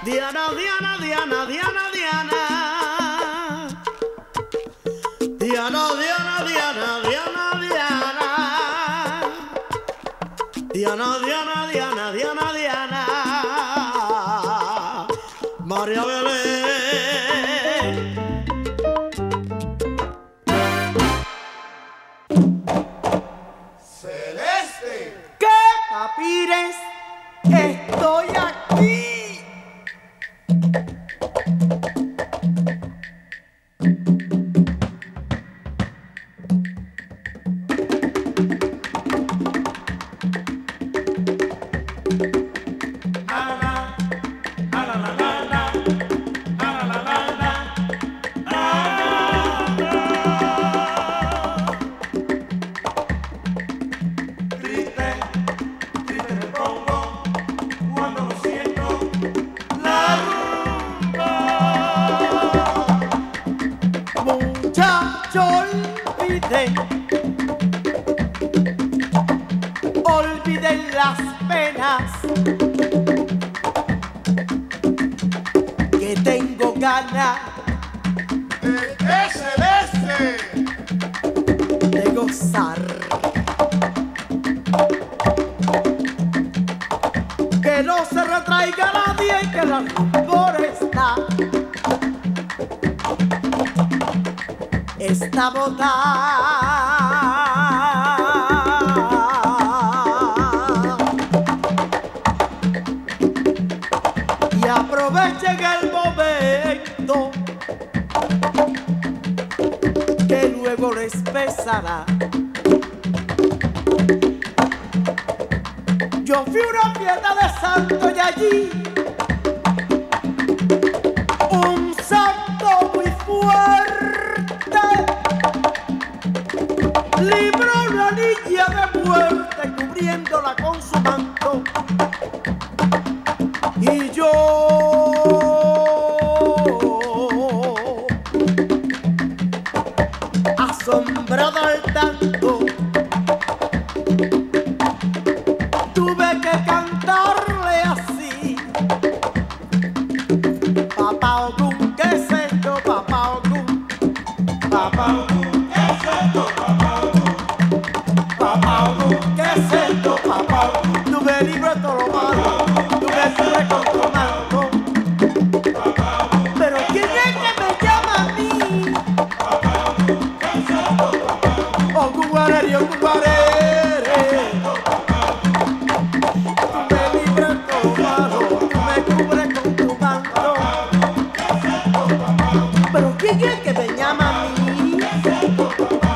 Diana, Diana, Diana, Diana, Diana. Diana, Diana, Diana, Diana, Diana. Diana, Diana, Diana, Diana, Diana. María Belén. Celeste. ¿Qué papires? Estoy aquí. Triste, triste me pongo cuando no siento la rumba. Muchacho, olviden las penas, que tengo ganas ¡Es celeste! de gozar. Que no se retraiga nadie, que la rumba está botada. Y aprovechen el momento, que luego les pesará. Yo fui a una fiesta de santo y allí un santo muy fuerte libró a una niña de muerte cubriéndola con su manto. Y yo asombrada al tanto tuve que cantarle así: Papá Ogún, ¿qué es esto, Papá Ogún? Papá Ogún, ¿qué es esto, Papá Ogún? Papá Ogún, ¿Qué es esto, Papá Ogún? Tú me libras de todo lo malo, tú me cubres con tu manto. Pero ¿quién es que me llama a mí? ¿qué es esto, Papá Ogún? Ogún Guareri, Ogún Guareri. Tú me libras de todo lo malo, tú me cubres con tu manto. Pero ¿quién es que me llama a mí?